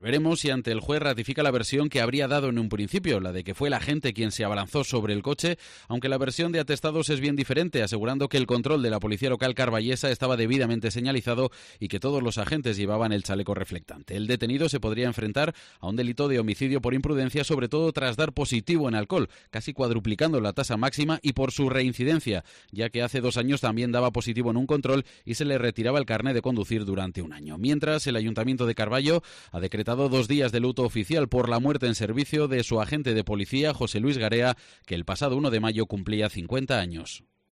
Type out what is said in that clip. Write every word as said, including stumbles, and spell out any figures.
Veremos si ante el juez ratifica la versión que habría dado en un principio, la de que fue el agente quien se abalanzó sobre el coche, aunque la versión de atestados es bien diferente, asegurando que el control de la policía local carballesa estaba debidamente señalizado y que todos los agentes llevaban el chaleco reflectante. El detenido se podría enfrentar a un delito de homicidio por imprudencia, sobre todo tras dar positivo en alcohol, casi cuadruplicando la tasa máxima, y por su reincidencia, ya que hace dos años también daba positivo en un control y se le retiraba el carné de conducir durante un año. Mientras, el Ayuntamiento de Carballo ha decretado dos días de luto oficial por la muerte en servicio de su agente de policía, José Luis Garea, que el pasado uno de mayo cumplía cincuenta años.